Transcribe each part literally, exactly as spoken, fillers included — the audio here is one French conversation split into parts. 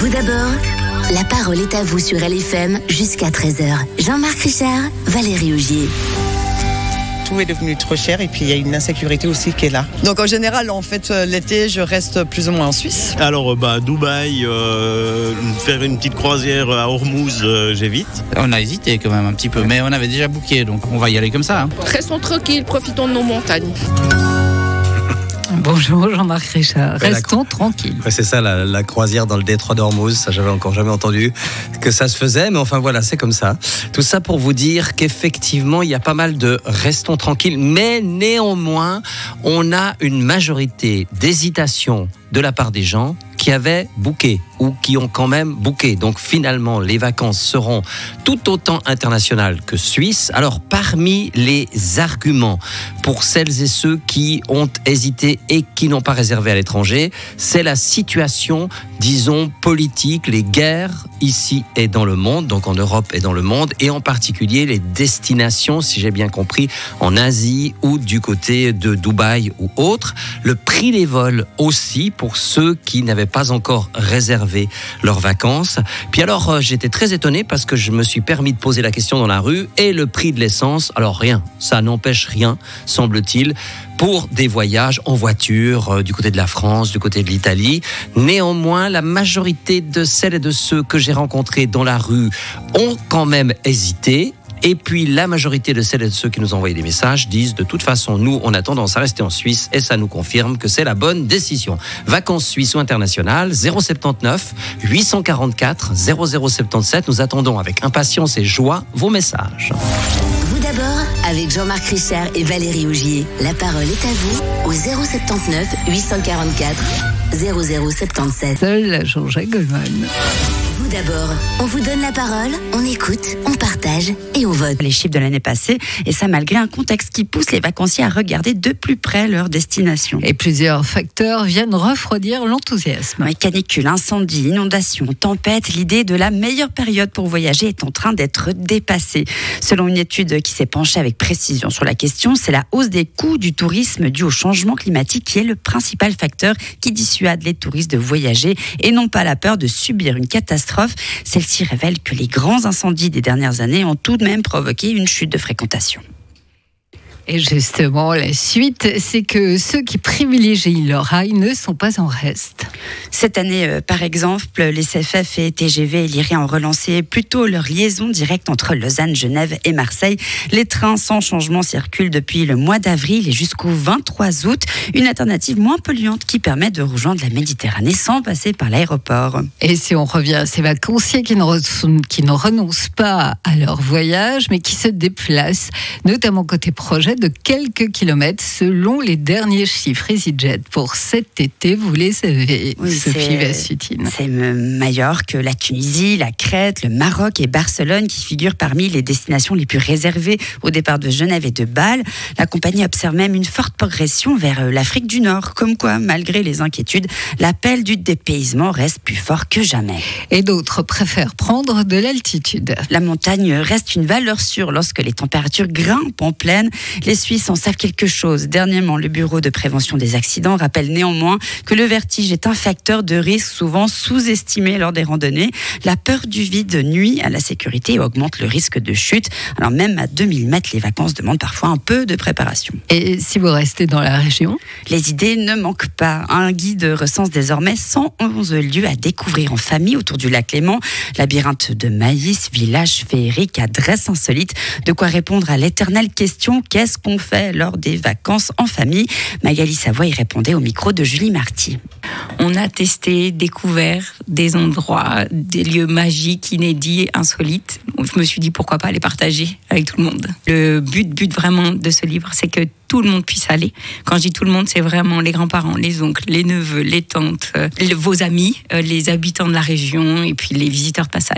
Vous d'abord, la parole est à vous sur L F M jusqu'à treize heures. Jean-Marc Richard, Valérie Augier. Tout est devenu trop cher et puis il y a une insécurité aussi qui est là. Donc en général, en fait, l'été, je reste plus ou moins en Suisse. Alors, bah, Dubaï, euh, faire une petite croisière à Ormuz, euh, j'évite. On a hésité quand même un petit peu, mais on avait déjà booké, donc on va y aller comme ça. Hein. Restons tranquilles, profitons de nos montagnes. Bonjour Jean-Marc Richard, ouais, restons la... tranquilles. Ouais, c'est ça, la, la croisière dans le détroit d'Ormuz, ça j'avais encore jamais entendu que ça se faisait, mais enfin voilà, c'est comme ça. Tout ça pour vous dire qu'effectivement, il y a pas mal de restons tranquilles, mais néanmoins, on a une majorité d'hésitation de la part des gens qui avaient booké ou qui ont quand même booké. Donc finalement, les vacances seront tout autant internationales que suisses. Alors parmi les arguments pour celles et ceux qui ont hésité et qui n'ont pas réservé à l'étranger, c'est la situation, disons, politique, les guerres ici et dans le monde, donc en Europe et dans le monde, et en particulier les destinations, si j'ai bien compris, en Asie ou du côté de Dubaï ou autre. Le prix des vols aussi, pour ceux qui n'avaient pas encore réservé leurs vacances. Puis alors, euh, j'étais très étonné parce que je me suis permis de poser la question dans la rue et le prix de l'essence, alors rien, ça n'empêche rien, semble-t-il, pour des voyages en voiture euh, du côté de la France, du côté de l'Italie. Néanmoins, la majorité de celles et de ceux que j'ai rencontrés dans la rue ont quand même hésité. Et puis la majorité de celles et de ceux qui nous ont envoyé des messages disent de toute façon, nous, on a tendance à rester en Suisse et ça nous confirme que c'est la bonne décision. Vacances suisses ou internationales, zéro sept neuf huit cent quarante-quatre zéro zéro soixante-dix-sept. Nous attendons avec impatience et joie vos messages. Vous d'abord, avec Jean-Marc Richard et Valérie Augier. La parole est à vous au zéro sept neuf huit cent quarante-quatre zéro zéro soixante-dix-sept. Seul Jean-Jacques Goldman. Vous d'abord, on vous donne la parole, on écoute, on partage et on vote. Les chiffres de l'année passée, et ça malgré un contexte qui pousse les vacanciers à regarder de plus près leur destination. Et plusieurs facteurs viennent refroidir l'enthousiasme. Oui, canicule, incendie, inondation, tempête, l'idée de la meilleure période pour voyager est en train d'être dépassée. Selon une étude qui s'est penchée avec précision sur la question, c'est la hausse des coûts du tourisme dû au changement climatique qui est le principal facteur qui dissuade les touristes de voyager et non pas la peur de subir une catastrophe. Celle-ci révèle que les grands incendies des dernières années ont tout de même provoqué une chute de fréquentation. Et justement, la suite, c'est que ceux qui privilégient leur rail ne sont pas en reste. Cette année, euh, par exemple, les C F F et T G V et l'I R I A ont relancé plutôt leur liaison directe entre Lausanne, Genève et Marseille. Les trains sans changement circulent depuis le mois d'avril et jusqu'au vingt-trois août. Une alternative moins polluante qui permet de rejoindre la Méditerranée sans passer par l'aéroport. Et si on revient à ces vacanciers qui ne, re- qui ne renoncent pas à leur voyage, mais qui se déplacent, notamment côté projet, de quelques kilomètres selon les derniers chiffres EasyJet pour cet été, vous les savez, oui, Sophie Vassutine. C'est Majorque, la Tunisie, la Crète, le Maroc et Barcelone qui figurent parmi les destinations les plus réservées au départ de Genève et de Bâle. La compagnie observe même une forte progression vers l'Afrique du Nord, comme quoi, malgré les inquiétudes, l'appel du dépaysement reste plus fort que jamais. Et d'autres préfèrent prendre de l'altitude. La montagne reste une valeur sûre lorsque les températures grimpent en plaine. Les Suisses en savent quelque chose. Dernièrement, le Bureau de prévention des accidents rappelle néanmoins que le vertige est un facteur de risque souvent sous-estimé lors des randonnées. La peur du vide nuit à la sécurité et augmente le risque de chute. Alors même à deux mille mètres, les vacances demandent parfois un peu de préparation. Et si vous restez dans la région ? Les idées ne manquent pas. Un guide recense désormais cent onze lieux à découvrir en famille autour du lac Léman. Labyrinthe de maïs, village féerique, adresse insolite. De quoi répondre à l'éternelle question, qu'est-ce qu'on fait lors des vacances en famille ? Magali Savoie y répondait au micro de Julie Marty. On a testé, découvert des endroits, des lieux magiques, inédits, insolites. Je me suis dit pourquoi pas les partager avec tout le monde. Le but, but vraiment de ce livre, c'est que tout le monde puisse aller. Quand je dis tout le monde, c'est vraiment les grands-parents, les oncles, les neveux, les tantes, euh, vos amis, euh, les habitants de la région et puis les visiteurs de passage.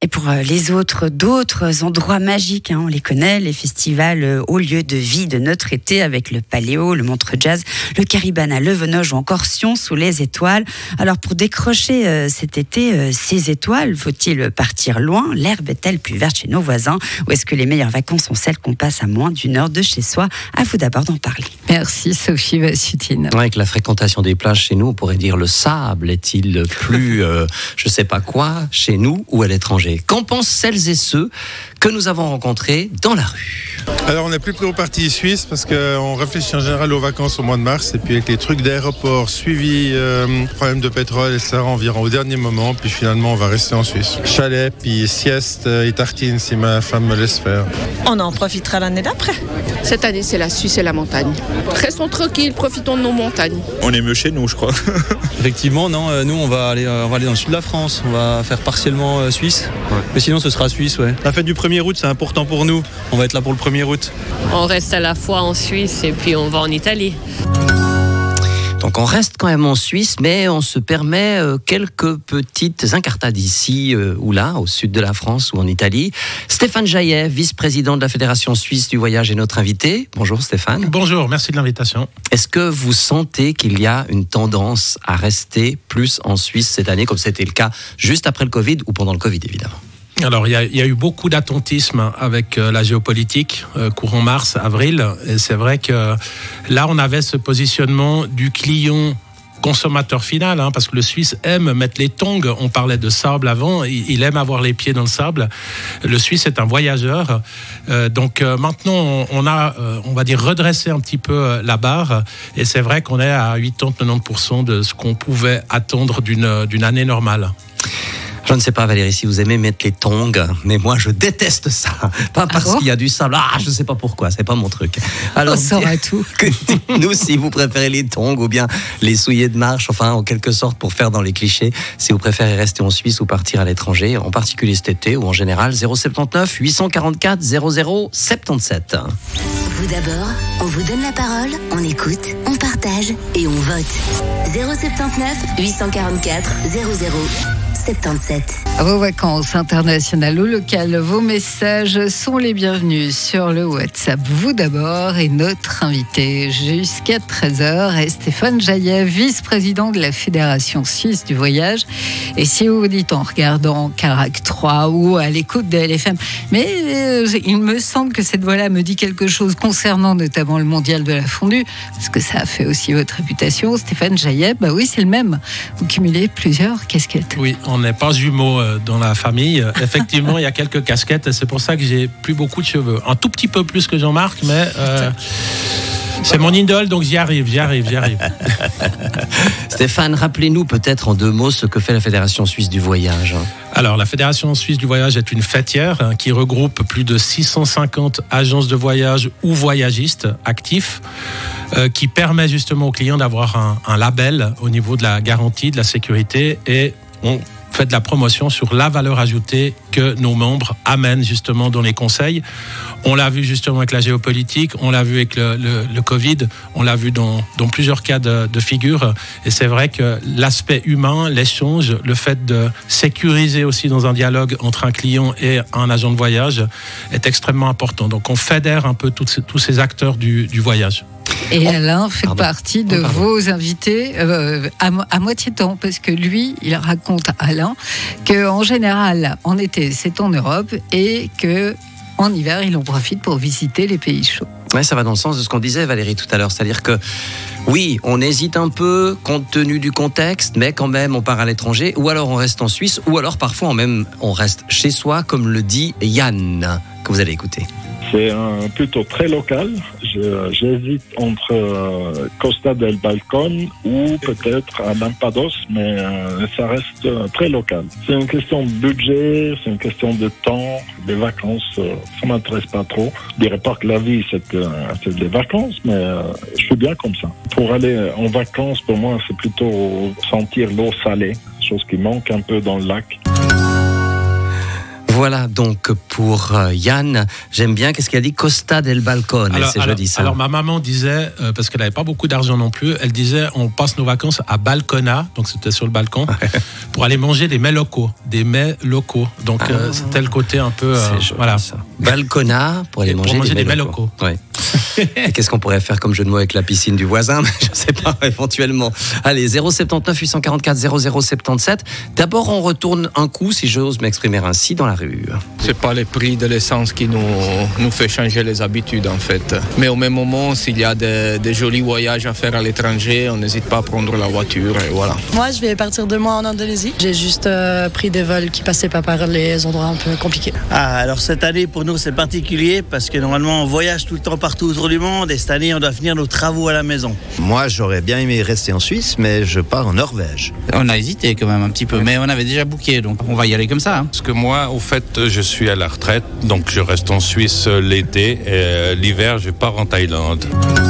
Et pour les autres, d'autres endroits magiques, hein, on les connaît, les festivals hauts lieux de vie de notre été avec le Paléo, le Montreux Jazz, le Caribana, le Venoge ou encore Sion sous les étoiles. Alors pour décrocher euh, cet été euh, ces étoiles, faut-il partir loin? L'herbe est-elle plus verte chez nos voisins? Ou est-ce que les meilleures vacances sont celles qu'on passe à moins d'une heure de chez soi? À vous d'abord d'en parler. Merci Sophie Vassutine. Avec la fréquentation des plages chez nous, on pourrait dire le sable est-il plus, euh, je sais pas quoi, chez nous ou à l'étranger? Qu'en pensent celles et ceux que nous avons rencontrés dans la rue? Alors on est plutôt parti suisse parce qu'on réfléchit en général aux vacances au mois de mars et puis avec les trucs d'aéroport suivis, euh, problème de pétrole et ça environ au dernier moment, puis finalement on va rester en Suisse. Chalet, puis sieste et tartines si ma femme me laisse faire. On en profitera l'année d'après. Cette année, c'est la Suisse et la montagne. Restons tranquilles, profitons de nos montagnes. On est mieux chez nous, je crois. Effectivement, non, euh, nous on va aller, euh, on va aller dans le sud de la France, on va faire partiellement euh, Suisse, ouais. Mais sinon ce sera Suisse, ouais. La fête du premier août, c'est important pour nous, on va être là pour le premier août. On reste à la fois en Suisse et puis on va en Italie. Donc on reste quand même en Suisse, mais on se permet euh, quelques petites incartades ici euh, ou là, au sud de la France ou en Italie. Stéphane Jaillet, vice-président de la Fédération Suisse du Voyage, est notre invité. Bonjour Stéphane. Bonjour, merci de l'invitation. Est-ce que vous sentez qu'il y a une tendance à rester plus en Suisse cette année, comme c'était le cas juste après le Covid ou pendant le Covid évidemment ? Alors, il y, a, il y a eu beaucoup d'attentisme avec euh, la géopolitique, euh, courant mars, avril. Et c'est vrai que là, on avait ce positionnement du client consommateur final, hein, parce que le Suisse aime mettre les tongs. On parlait de sable avant. Il, il aime avoir les pieds dans le sable. Le Suisse est un voyageur. Euh, donc euh, maintenant, on, on a, euh, on va dire, redressé un petit peu euh, la barre. Et c'est vrai qu'on est à quatre-vingt-dix à quatre-vingt-dix pour cent de ce qu'on pouvait attendre d'une, d'une année normale. Je ne sais pas Valérie si vous aimez mettre les tongs, mais moi je déteste ça. Pas parce ah bon qu'il y a du sable. Ah, je ne sais pas pourquoi, c'est pas mon truc. Alors, on saura tout. Dites-nous si vous préférez les tongs ou bien les souliers de marche, enfin en quelque sorte pour faire dans les clichés, si vous préférez rester en Suisse ou partir à l'étranger, en particulier cet été ou en général. Zéro sept neuf huit cent quarante-quatre zéro zéro soixante-dix-sept. Vous d'abord, on vous donne la parole, on écoute, on partage et on vote. Zéro sept neuf huit cent quarante-quatre zéro zéro soixante-dix-sept. À vos vacances internationales ou locales, vos messages sont les bienvenus sur le WhatsApp. Vous d'abord et notre invité jusqu'à treize heures est Stéphane Jaillet, vice-président de la Fédération Suisse du Voyage. Et si vous vous dites en regardant Carac trois ou à l'écoute de L F M, mais euh, il me semble que cette voix-là me dit quelque chose concernant notamment le mondial de la fondue, parce que ça a fait aussi votre réputation. Stéphane Jaillet, bah oui, c'est le même. Vous cumulez plusieurs casquettes. Oui, on n'est pas jumeaux dans la famille. Effectivement, il y a quelques casquettes et c'est pour ça que j'ai plus beaucoup de cheveux. Un tout petit peu plus que Jean-Marc, mais euh, c'est mon idole, donc j'y arrive, j'y arrive, j'y arrive. Stéphane, rappelez-nous peut-être en deux mots ce que fait la Fédération Suisse du Voyage. Alors, la Fédération Suisse du Voyage est une fêtière hein, qui regroupe plus de six cent cinquante agences de voyage ou voyagistes actifs euh, qui permet justement aux clients d'avoir un, un label au niveau de la garantie, de la sécurité et on fait de la promotion sur la valeur ajoutée que nos membres amènent justement dans les conseils. On l'a vu justement avec la géopolitique, on l'a vu avec le, le, le Covid, on l'a vu dans, dans plusieurs cas de, de figure. Et c'est vrai que l'aspect humain, l'échange, le fait de sécuriser aussi dans un dialogue entre un client et un agent de voyage est extrêmement important. Donc on fédère un peu tous ces, tous ces acteurs du, du voyage. Et Alain fait pardon. partie de oh, vos invités euh, à, à moitié temps, parce que lui, il raconte à Alain qu'en général, en été, c'est en Europe et qu'en hiver, il en profite pour visiter les pays chauds. Ouais, ça va dans le sens de ce qu'on disait Valérie tout à l'heure, c'est-à-dire que oui, on hésite un peu compte tenu du contexte, mais quand même on part à l'étranger, ou alors on reste en Suisse, ou alors parfois on, même, on reste chez soi, comme le dit Yann, que vous allez écouter. C'est un, plutôt très local. Je, j'hésite entre euh, Costa del Balcón ou peut-être à Lampados, mais euh, ça reste euh, très local. C'est une question de budget, c'est une question de temps. Les vacances, euh, ça m'intéresse pas trop. Je dirais pas que la vie c'est, euh, c'est des vacances, mais euh, je suis bien comme ça. Pour aller en vacances, pour moi, c'est plutôt sentir l'eau salée, chose qui manque un peu dans le lac. Voilà donc pour euh, Yann, j'aime bien, qu'est-ce qu'elle dit? Costa del Balcone, alors, c'est alors, joli ça. Alors ma maman disait, euh, parce qu'elle n'avait pas beaucoup d'argent non plus, elle disait on passe nos vacances à Balcona, donc c'était sur le balcon, pour aller manger des mets locaux, des mets locaux. Donc ah, euh, c'était le côté un peu... Euh, joli, voilà. Ça. Balcona pour aller pour manger, manger des, des mets mets locaux. locaux. Ouais. Et qu'est-ce qu'on pourrait faire comme jeu de mots avec la piscine du voisin? Je ne sais pas, éventuellement. Allez, zéro sept neuf huit quatre quatre zéro zéro sept sept. D'abord, on retourne un coup, si j'ose m'exprimer ainsi, dans la rue. C'est pas les prix de l'essence qui nous, nous fait changer les habitudes, en fait. Mais au même moment, s'il y a des, des jolis voyages à faire à l'étranger, on n'hésite pas à prendre la voiture, et voilà. Moi, je vais partir demain en Indonésie. J'ai juste euh, pris des vols qui passaient pas par les endroits un peu compliqués. Ah, alors cette année, pour nous, c'est particulier, parce que normalement, on voyage tout le temps partout autour du monde, et cette année, on doit finir nos travaux à la maison. Moi, j'aurais bien aimé rester en Suisse, mais je pars en Norvège. On a hésité quand même un petit peu, mais on avait déjà booké, donc on va y aller comme ça. Hein. Parce que moi, au fait, je suis à la retraite, donc je reste en Suisse l'été, et l'hiver, je pars en Thaïlande.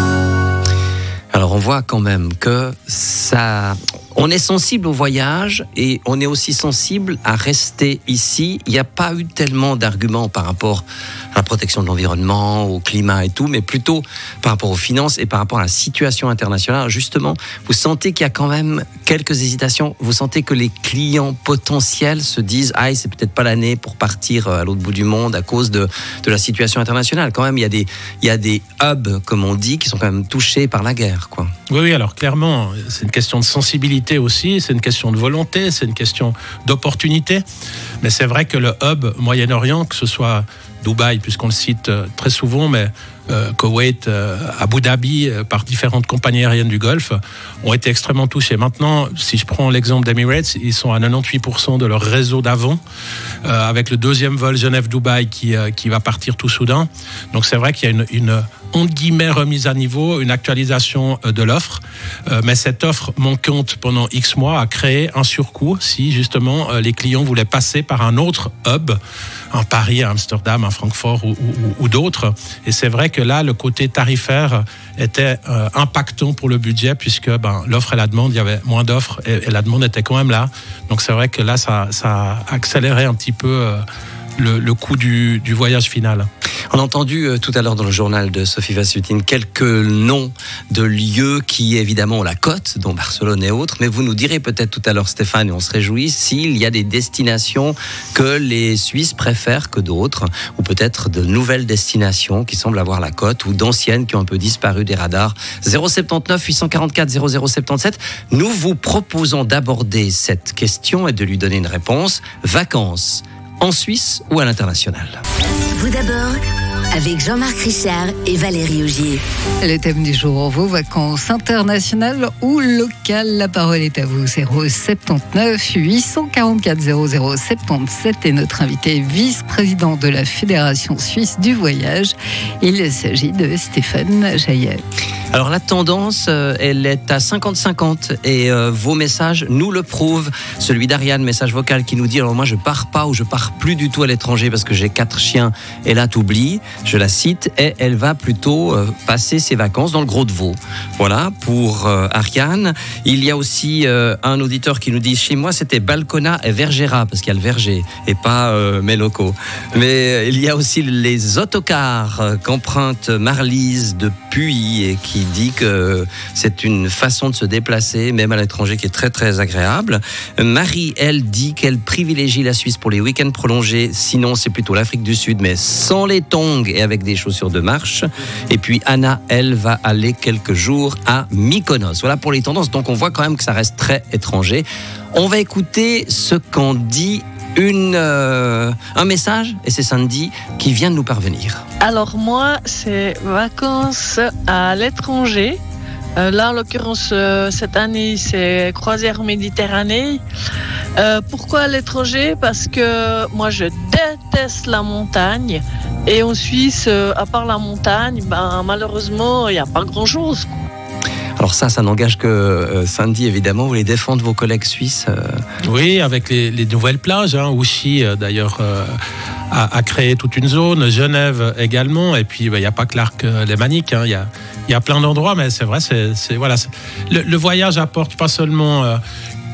Alors on voit quand même que ça... On est sensible au voyage et on est aussi sensible à rester ici. Il n'y a pas eu tellement d'arguments par rapport à la protection de l'environnement, au climat et tout, mais plutôt par rapport aux finances et par rapport à la situation internationale. Justement, vous sentez qu'il y a quand même quelques hésitations. Vous sentez que les clients potentiels se disent « Ah, c'est peut-être pas l'année pour partir à l'autre bout du monde à cause de, de la situation internationale. » Quand même, il y a des, il y a des hubs, comme on dit, qui sont quand même touchés par la guerre, quoi. Oui, oui, alors clairement, c'est une question de sensibilité aussi, c'est une question de volonté, c'est une question d'opportunité. Mais c'est vrai que le hub Moyen-Orient, que ce soit Dubaï, puisqu'on le cite très souvent, mais euh, Koweït, euh, Abu Dhabi, euh, par différentes compagnies aériennes du Golfe, ont été extrêmement touchés. Maintenant, si je prends l'exemple d'Emirates, ils sont à quatre-vingt-dix-huit pour cent de leur réseau d'avant, euh, avec le deuxième vol Genève-Dubaï qui, euh, qui va partir tout soudain. Donc c'est vrai qu'il y a une, une entre guillemets remise à niveau, une actualisation de l'offre, euh, mais cette offre manquante pendant X mois a créé un surcoût si justement euh, les clients voulaient passer par un autre hub, un Paris, un Amsterdam, un Francfort ou, ou, ou d'autres. Et c'est vrai que là, le côté tarifaire était euh, impactant pour le budget puisque ben, l'offre et la demande, il y avait moins d'offres et, et la demande était quand même là. Donc c'est vrai que là, ça, ça a accéléré un petit peu euh, le, le coût du, du voyage final. On a entendu euh, tout à l'heure dans le journal de Sophie Vassutine quelques noms de lieux qui évidemment ont la cote, dont Barcelone et autres, mais vous nous direz peut-être tout à l'heure, Stéphane, et on se réjouit, s'il y a des destinations que les Suisses préfèrent que d'autres, ou peut-être de nouvelles destinations qui semblent avoir la cote, ou d'anciennes qui ont un peu disparu des radars. zéro sept neuf huit quatre quatre zéro zéro sept sept. Nous vous proposons d'aborder cette question et de lui donner une réponse. Vacances en Suisse ou à l'international? Vous d'abord, avec Jean-Marc Richard et Valérie Augier. Le thème du jour, vos vacances internationales ou locales. La parole est à vous. zéro sept neuf huit quatre quatre zéro zéro sept sept et notre invité vice-président de la Fédération Suisse du Voyage. Il s'agit de Stéphane Jaillet. Alors la tendance, euh, elle est à cinquante cinquante et euh, vos messages nous le prouvent. Celui d'Ariane, message vocal qui nous dit « Alors moi je pars pas ou je pars plus du tout à l'étranger parce que j'ai quatre chiens et là t'oublies ». Je la cite et elle va plutôt euh, passer ses vacances dans le Gros de Vaud. Voilà pour euh, Ariane. Il y a aussi euh, un auditeur qui nous dit « Chez moi c'était Balcona et Vergera » parce qu'il y a le verger et pas euh, mes locaux. Mais il y a aussi les autocars euh, qu'emprunte Marlise de Puy et qui dit que c'est une façon de se déplacer, même à l'étranger, qui est très très agréable. Marie, elle, dit qu'elle privilégie la Suisse pour les week-ends prolongés, sinon c'est plutôt l'Afrique du Sud, mais sans les tongs et avec des chaussures de marche. Et puis Anna, elle, va aller quelques jours à Mykonos. Voilà pour les tendances, donc on voit quand même que ça reste très étranger. On va écouter ce qu'en dit Une, euh, un message, et c'est Sandy qui vient de nous parvenir. Alors moi, c'est vacances à l'étranger. Euh, là, en l'occurrence, euh, cette année, c'est croisière Méditerranée. Euh, pourquoi à l'étranger? Parce que moi, je déteste la montagne. Et en Suisse, euh, à part la montagne, ben, malheureusement, il n'y a pas grand-chose. Alors ça, ça n'engage que euh, Sandy, évidemment. Vous voulez défendre vos collègues suisses euh... Oui, avec les, les nouvelles plages. Hein, Ouchy, euh, d'ailleurs, euh, a, a créé toute une zone. Genève également. Et puis, il bah, n'y a pas que l'arc euh, lémanique. Il hein, y, a, y a plein d'endroits. Mais c'est vrai, c'est, c'est, voilà, c'est, le, le voyage apporte pas seulement... Euh,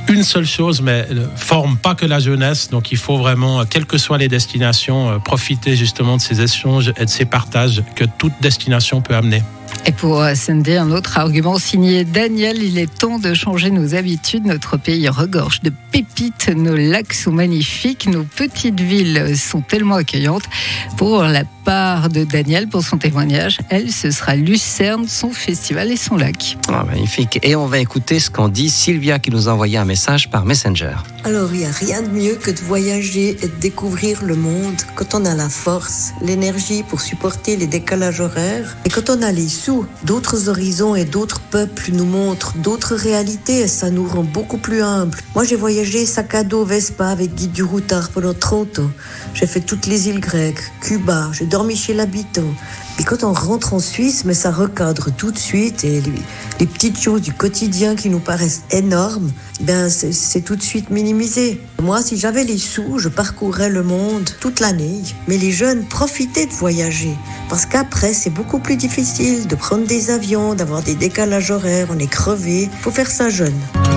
une seule chose, mais ne forme pas que la jeunesse. Donc il faut vraiment, quelles que soient les destinations, profiter justement de ces échanges et de ces partages que toute destination peut amener. Et pour scinder un autre argument signé Daniel, il est temps de changer nos habitudes. Notre pays regorge de pépites, nos lacs sont magnifiques, nos petites villes sont tellement accueillantes. Pour la part de Daniel, pour son témoignage, elle, ce sera Lucerne, son festival et son lac. Ah, magnifique. Et on va écouter ce qu'en dit Sylvia qui nous a envoyé un message par Messenger. Alors, il n'y a rien de mieux que de voyager et de découvrir le monde quand on a la force, l'énergie pour supporter les décalages horaires et quand on a les sous. D'autres horizons et d'autres peuples nous montrent d'autres réalités et ça nous rend beaucoup plus humbles. Moi, j'ai voyagé sac à dos Vespa avec guide du routard pendant trente ans. J'ai fait toutes les îles grecques, Cuba, j'ai dormi chez l'habitant. Et quand on rentre en Suisse, mais ça recadre tout de suite et les, les petites choses du quotidien qui nous paraissent énormes, ben c'est, c'est tout de suite minimisé. Moi, si j'avais les sous, je parcourrais le monde toute l'année. Mais les jeunes, profitez de voyager. Parce qu'après, c'est beaucoup plus difficile de prendre des avions, d'avoir des décalages horaires, on est crevé. Faut faire ça jeune.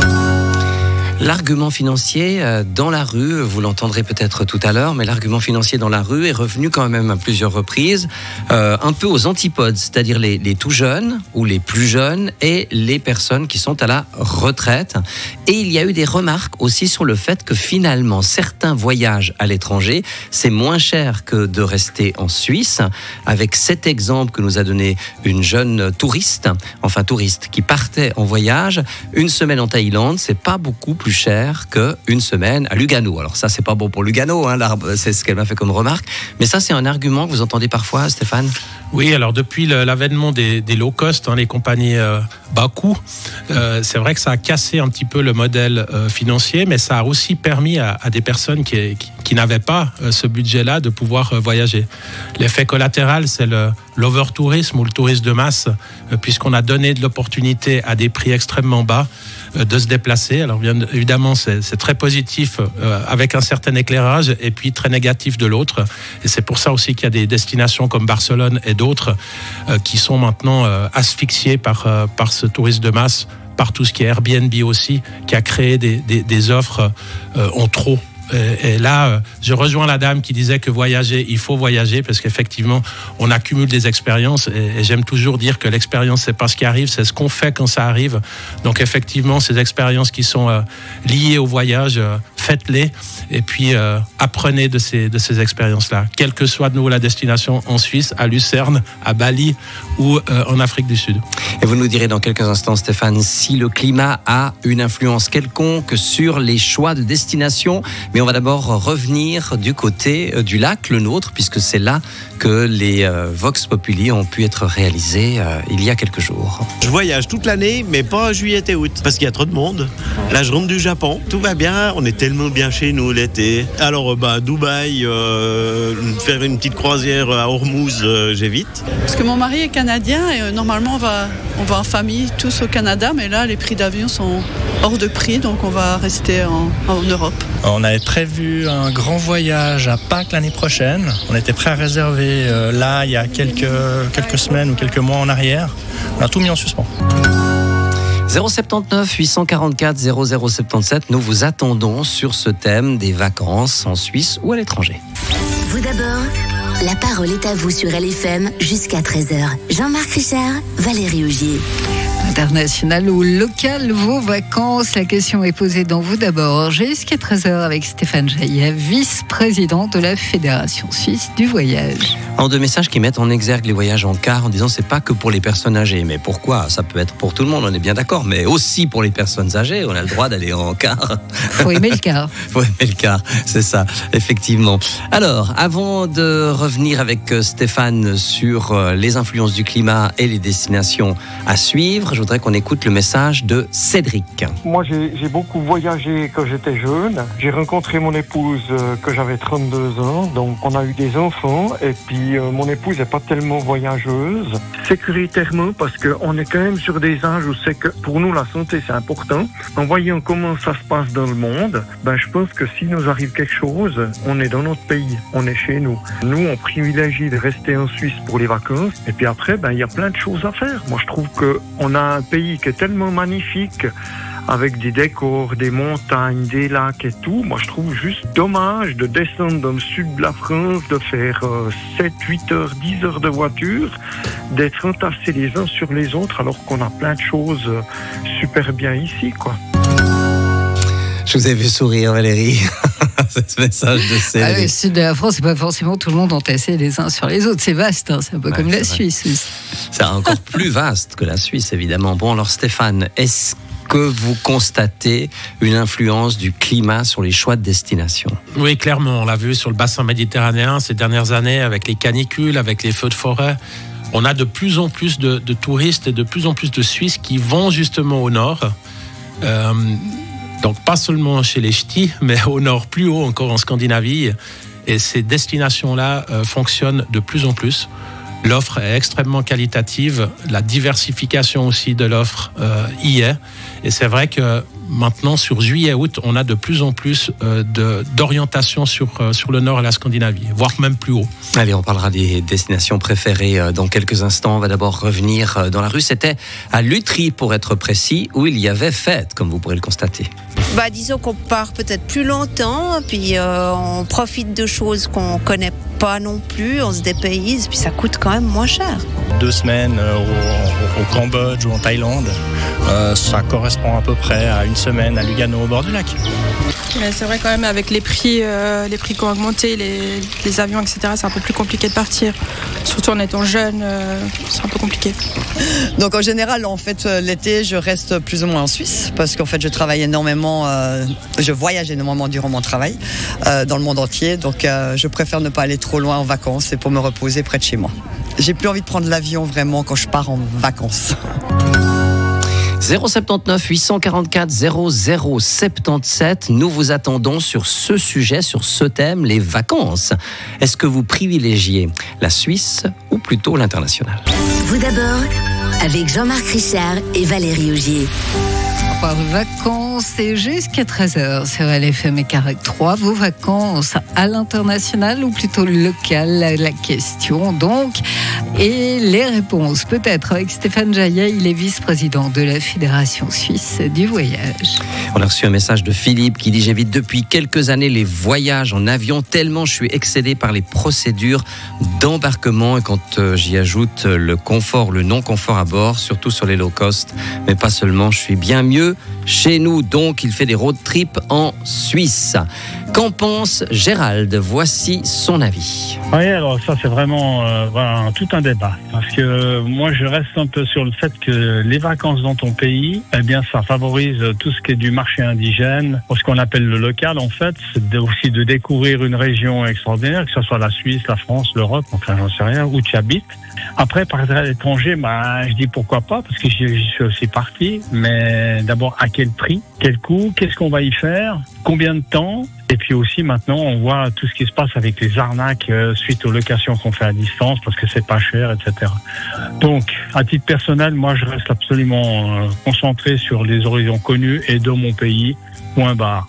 L'argument financier dans la rue, vous l'entendrez peut-être tout à l'heure, mais l'argument financier dans la rue est revenu quand même à plusieurs reprises, euh, un peu aux antipodes, c'est-à-dire les, les tout jeunes ou les plus jeunes et les personnes qui sont à la retraite. Et il y a eu des remarques aussi sur le fait que finalement, certains voyages à l'étranger, c'est moins cher que de rester en Suisse, avec cet exemple que nous a donné une jeune touriste, enfin touriste, qui partait en voyage, une semaine en Thaïlande, c'est pas beaucoup plus cher qu'une semaine à Lugano. Alors ça, c'est pas bon pour Lugano, hein, c'est ce qu'elle m'a fait comme remarque. Mais ça, c'est un argument que vous entendez parfois, Stéphane ? Oui, alors depuis le, l'avènement des, des low cost, hein, les compagnies euh, bas coût, euh, c'est vrai que ça a cassé un petit peu le modèle euh, financier, mais ça a aussi permis à, à des personnes qui, qui, qui n'avaient pas euh, ce budget-là de pouvoir euh, voyager. L'effet collatéral, c'est le, l'over-tourisme ou le tourisme de masse, euh, puisqu'on a donné de l'opportunité à des prix extrêmement bas euh, de se déplacer. Alors bien évidemment, c'est, c'est très positif euh, avec un certain éclairage et puis très négatif de l'autre. Et c'est pour ça aussi qu'il y a des destinations comme Barcelone et d'autres euh, qui sont maintenant euh, asphyxiés par, euh, par ce tourisme de masse, par tout ce qui est Airbnb aussi, qui a créé des, des, des offres euh, en trop. Et là, je rejoins la dame qui disait que voyager, il faut voyager parce qu'effectivement, on accumule des expériences et j'aime toujours dire que l'expérience, c'est pas ce qui arrive, c'est ce qu'on fait quand ça arrive. Donc effectivement, ces expériences qui sont euh, liées au voyage, euh, faites-les et puis euh, apprenez de ces, de ces expériences-là. Quelle que soit de nouveau la destination en Suisse, à Lucerne, à Bali ou euh, en Afrique du Sud. Et vous nous direz dans quelques instants, Stéphane, si le climat a une influence quelconque sur les choix de destination. Mais on va d'abord revenir du côté du lac, le nôtre, puisque c'est là que les euh, Vox Populi ont pu être réalisés euh, il y a quelques jours. Je voyage toute l'année, mais pas juillet et août, parce qu'il y a trop de monde. Là, je rentre du Japon, tout va bien, on est tellement bien chez nous l'été. Alors, bah, Dubaï, euh, faire une petite croisière à Ormuz, euh, j'évite. Parce que mon mari est canadien et euh, normalement, on va, on va en famille tous au Canada, mais là, les prix d'avion sont hors de prix, donc on va rester en, en Europe. On avait prévu un grand voyage à Pâques l'année prochaine. On était prêt à réserver euh, là, il y a quelques, quelques semaines ou quelques mois en arrière. On a tout mis en suspens. zéro sept neuf huit cent quarante-quatre zéro zéro soixante-dix-sept, nous vous attendons sur ce thème des vacances en Suisse ou à l'étranger. Vous d'abord, la parole est à vous sur L F M jusqu'à treize heures. Jean-Marc Richard, Valérie Augier. International ou local, vos vacances, la question est posée dans Vous d'abord jusqu'à treize heures avec Stéphane Jaillet, vice-président de la Fédération Suisse du Voyage. En deux messages qui mettent en exergue les voyages en car en disant c'est pas que pour les personnes âgées. Mais pourquoi ? Ça peut être pour tout le monde, on est bien d'accord, mais aussi pour les personnes âgées, on a le droit d'aller en car. Faut aimer le car. Faut aimer le car, c'est ça, effectivement. Alors, avant de revenir avec Stéphane sur les influences du climat et les destinations à suivre, je voudrais qu'on écoute le message de Cédric. Moi, j'ai, j'ai beaucoup voyagé quand j'étais jeune. J'ai rencontré mon épouse euh, quand j'avais trente-deux ans. Donc, on a eu des enfants. Et puis, euh, mon épouse n'est pas tellement voyageuse. Sécuritairement, parce qu'on est quand même sur des âges où c'est que pour nous, la santé, c'est important. En voyant comment ça se passe dans le monde, ben, je pense que si nous arrive quelque chose, on est dans notre pays. On est chez nous. Nous, on privilégie de rester en Suisse pour les vacances. Et puis après, ben, il y a plein de choses à faire. Moi, je trouve qu'on a un pays qui est tellement magnifique, avec des décors, des montagnes, des lacs et tout. Moi, je trouve juste dommage de descendre dans le sud de la France, de faire euh, sept, huit heures, dix heures de voiture, d'être entassés les uns sur les autres alors qu'on a plein de choses euh, super bien ici, quoi. Je vous ai vu sourire, Valérie. Ce message de Céline. Ah oui, le sud de la France, c'est pas forcément tout le monde entassé les uns sur les autres. C'est vaste, hein, c'est un peu ouais, comme la Suisse. Aussi. C'est encore plus vaste que la Suisse, évidemment. Bon, alors Stéphane, est-ce que vous constatez une influence du climat sur les choix de destination ? Oui, clairement. On l'a vu sur le bassin méditerranéen ces dernières années, avec les canicules, avec les feux de forêt. On a de plus en plus de, de touristes et de plus en plus de Suisses qui vont justement au nord. Euh, Donc pas seulement chez les ch'tis, mais au nord, plus haut encore en Scandinavie. Et ces destinations-là euh, fonctionnent de plus en plus. L'offre est extrêmement qualitative, la diversification aussi de l'offre euh, y est. Et c'est vrai que maintenant, sur juillet-août, on a de plus en plus euh, de, d'orientation sur, euh, sur le nord et la Scandinavie, voire même plus haut. Allez, on parlera des destinations préférées euh, dans quelques instants. On va d'abord revenir euh, dans la rue. C'était à Lutry, pour être précis, où il y avait fête, comme vous pourrez le constater. Bah, disons qu'on part peut-être plus longtemps, puis euh, on profite de choses qu'on connaît pas non plus, on se dépayse, puis ça coûte quand même moins cher. Deux semaines euh, au, au Cambodge ou en Thaïlande, euh, ça correspond à peu près à une semaine à Lugano au bord du lac. Mais c'est vrai quand même avec les prix, euh, les prix qui ont augmenté, les, les avions, et cetera, c'est un peu plus compliqué de partir. Surtout en étant jeune, euh, c'est un peu compliqué. Donc en général, en fait, l'été, je reste plus ou moins en Suisse parce qu'en fait, je travaille énormément, euh, je voyage énormément durant mon travail euh, dans le monde entier. Donc euh, je préfère ne pas aller trop loin en vacances et pour me reposer près de chez moi. J'ai plus envie de prendre l'avion vraiment quand je pars en vacances. zéro sept neuf huit cent quarante-quatre zéro zéro soixante-dix-sept. Nous vous attendons sur ce sujet, sur ce thème, les vacances. Est-ce que vous privilégiez la Suisse ou plutôt l'international ? Vous d'abord, avec Jean-Marc Richard et Valérie Augier. On parle vacances et jusqu'à treize heures sur L F M et Carac trois. Vos vacances à l'international ou plutôt local, la question donc. Et les réponses peut-être avec Stéphane Jaillet, il est vice-président de la Fédération Suisse du Voyage. On a reçu un message de Philippe qui dit « J'évite depuis quelques années les voyages en avion tellement je suis excédé par les procédures d'embarquement et quand euh, j'y ajoute le confort, le non-confort à bord, surtout sur les low cost, mais pas seulement, je suis bien mieux chez nous. » Donc, il fait des road trips en Suisse. Qu'en pense Gérald ? Voici son avis. Oui, alors ça, c'est vraiment euh, voilà, tout un débat. Parce que moi, je reste un peu sur le fait que les vacances dans ton pays, eh bien, ça favorise tout ce qui est du marché indigène, ce qu'on appelle le local, en fait. C'est aussi de découvrir une région extraordinaire, que ce soit la Suisse, la France, l'Europe, enfin, j'en sais rien, où tu habites. Après, partir à l'étranger, bah, je dis pourquoi pas, parce que j'y suis aussi parti. Mais d'abord, à quel prix ? Quel coût ? Qu'est-ce qu'on va y faire ? Combien de temps ? Et puis aussi, maintenant, on voit tout ce qui se passe avec les arnaques euh, suite aux locations qu'on fait à distance, parce que c'est pas cher, et cetera. Donc, à titre personnel, moi, je reste absolument euh, concentré sur les horizons connus et de mon pays, point barre.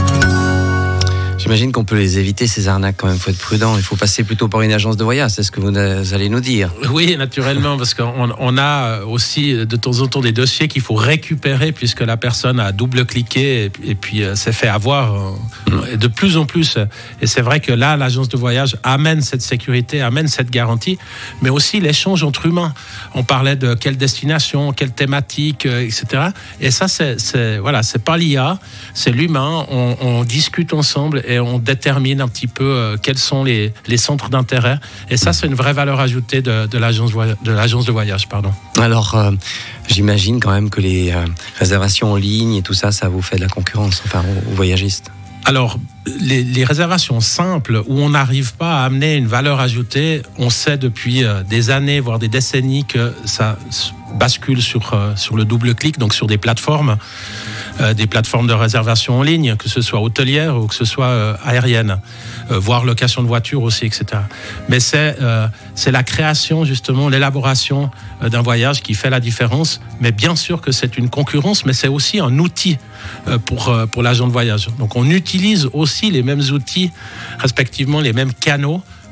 J'imagine qu'on peut les éviter, ces arnaques quand même. Il faut être prudent. Il faut passer plutôt par une agence de voyage. C'est ce que vous allez nous dire. Oui, naturellement, parce qu'on on a aussi de temps en temps des dossiers qu'il faut récupérer puisque la personne a double-cliqué et, et puis euh, s'est fait avoir euh, de plus en plus. Et c'est vrai que là, l'agence de voyage amène cette sécurité, amène cette garantie, mais aussi l'échange entre humains. On parlait de quelle destination, quelle thématique, euh, et cetera. Et ça, c'est, c'est, voilà, c'est pas l'I A, c'est l'humain. On, on discute ensemble et on détermine un petit peu euh, quels sont les, les centres d'intérêt. Et ça, c'est une vraie valeur ajoutée de, de, l'agence, de l'agence de voyage. Pardon. Alors, euh, j'imagine quand même que les euh, réservations en ligne et tout ça, ça vous fait de la concurrence, enfin, aux, aux voyagistes. Alors, les, les réservations simples où on n'arrive pas à amener une valeur ajoutée, on sait depuis euh, des années, voire des décennies, que ça bascule sur, euh, sur le double clic, donc sur des plateformes. Euh, des plateformes de réservation en ligne, que ce soit hôtelière ou que ce soit euh, aérienne, euh, voire location de voiture aussi, et cetera. Mais c'est, euh, c'est la création, justement, l'élaboration euh, d'un voyage qui fait la différence. Mais bien sûr que c'est une concurrence, mais c'est aussi un outil euh, pour, euh, pour l'agent de voyage. Donc on utilise aussi les mêmes outils, respectivement les mêmes canaux,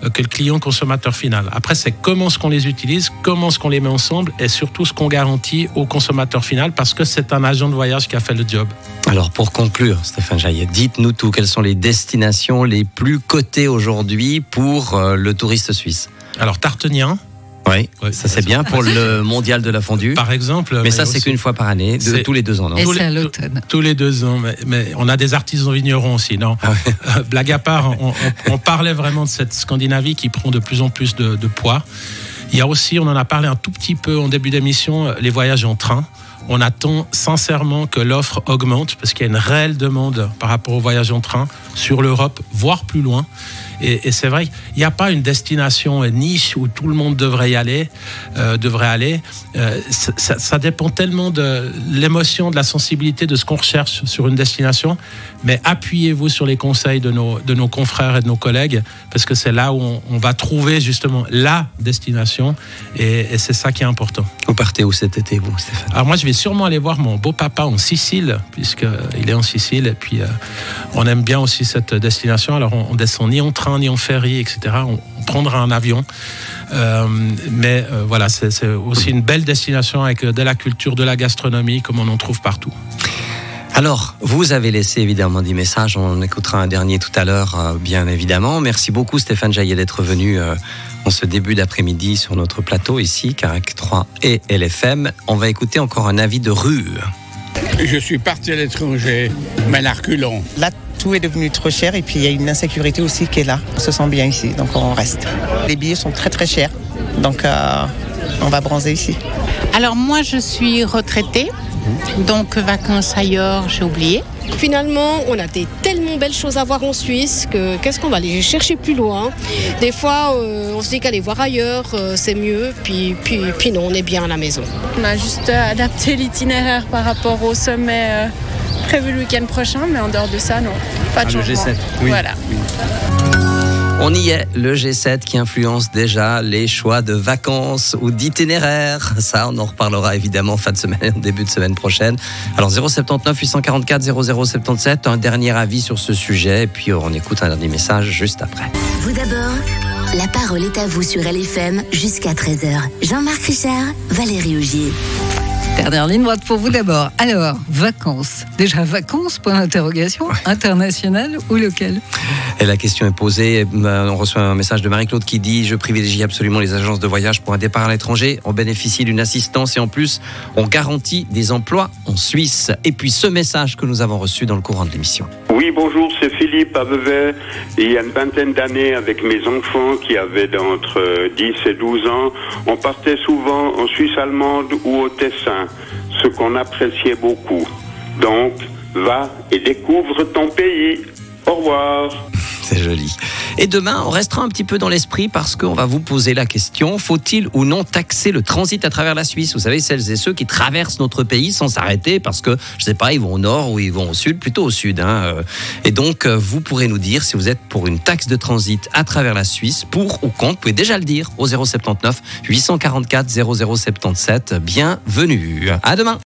euh, que le client consommateur final. Après, c'est comment est-ce qu'on les utilise, comment est-ce qu'on les met ensemble et surtout ce qu'on garantit au consommateur final parce que c'est un agent de voyage qui a fait le job. Alors pour conclure, Stéphane Jaillet, dites-nous tout. Quelles sont les destinations les plus cotées aujourd'hui pour euh, le touriste suisse? Alors Tartenien. Oui, ouais, ça c'est bien pour le mondial de la fondue. Par exemple. Mais, mais ça, c'est aussi... qu'une fois par année, de, tous les deux ans, non? Et tous c'est les, à l'automne. Tous les deux ans, mais, mais on a des artisans vignerons aussi, non? Ah ouais. euh, Blague à part, on, on, on parlait vraiment de cette Scandinavie qui prend de plus en plus de, de poids. Il y a aussi, on en a parlé un tout petit peu en début d'émission, les voyages en train. On attend sincèrement que l'offre augmente parce qu'il y a une réelle demande par rapport aux voyages en train sur l'Europe, voire plus loin. Et, et c'est vrai qu'il n'y a pas une destination niche où tout le monde devrait y aller, euh, devrait aller. Euh, ça, ça dépend tellement de l'émotion, de la sensibilité, de ce qu'on recherche sur une destination. Mais appuyez-vous sur les conseils de nos, de nos confrères et de nos collègues parce que c'est là où on, on va trouver justement la destination et, et c'est ça qui est important. Vous partez où cet été, vous, Stéphane? Alors moi, je vais sûrement aller voir mon beau-papa en Sicile puisqu'il est en Sicile et puis euh, on aime bien aussi cette destination. Alors on, on descend ni en train ni en ferry, et cetera. On, on prendra un avion. Euh, mais euh, voilà, c'est, c'est aussi une belle destination avec de la culture, de la gastronomie, comme on en trouve partout. Alors, vous avez laissé évidemment des messages, on écoutera un dernier tout à l'heure, euh, bien évidemment. Merci beaucoup Stéphane Jaillet d'être venu euh, en ce début d'après-midi sur notre plateau ici, Carac trois et L F M. On va écouter encore un avis de rue. Je suis parti à l'étranger, mais la reculons. Là, tout est devenu trop cher et puis il y a une insécurité aussi qui est là. On se sent bien ici, donc on reste. Les billets sont très très chers, donc euh, on va bronzer ici. Alors moi, je suis retraitée, donc vacances ailleurs, j'ai oublié. Finalement, on a des tellement belles choses à voir en Suisse que qu'est-ce qu'on va aller chercher plus loin? Des fois, euh, on se dit qu'aller voir ailleurs, euh, c'est mieux, puis, puis, puis non, on est bien à la maison. On a juste euh, adapté l'itinéraire par rapport au sommet euh, prévu le week-end prochain, mais en dehors de ça, non, pas de ah, changement. Le G sept, oui. Voilà. Oui. On y est, le G sept qui influence déjà les choix de vacances ou d'itinéraires. Ça, on en reparlera évidemment fin de semaine, début de semaine prochaine. Alors zéro sept neuf huit cent quarante-quatre zéro zéro soixante-dix-sept, un dernier avis sur ce sujet, et puis on écoute un dernier message juste après. Vous d'abord, la parole est à vous sur L F M jusqu'à treize heures. Jean-Marc Richard, Valérie Augier. Dernière ligne droite pour vous d'abord. Alors, vacances. Déjà, vacances, point d'interrogation, internationales ou locales? Et la question est posée. On reçoit un message de Marie-Claude qui dit « Je privilégie absolument les agences de voyage pour un départ à l'étranger. On bénéficie d'une assistance et en plus, on garantit des emplois en Suisse. » Et puis ce message que nous avons reçu dans le courant de l'émission. Oui, bonjour, c'est Philippe à Vevey. Il y a une vingtaine d'années, avec mes enfants qui avaient entre dix et douze ans, on partait souvent en Suisse allemande ou au Tessin, ce qu'on appréciait beaucoup. Donc, va et découvre ton pays. Au revoir. C'est joli. Et demain, on restera un petit peu dans l'esprit parce qu'on va vous poser la question, faut-il ou non taxer le transit à travers la Suisse? Vous savez, celles et ceux qui traversent notre pays sans s'arrêter parce que, je sais pas, ils vont au nord ou ils vont au sud, plutôt au sud. Hein. Et donc, vous pourrez nous dire si vous êtes pour une taxe de transit à travers la Suisse, pour ou contre. Vous pouvez déjà le dire au zéro sept neuf huit cent quarante-quatre zéro zéro soixante-dix-sept. Bienvenue. À demain.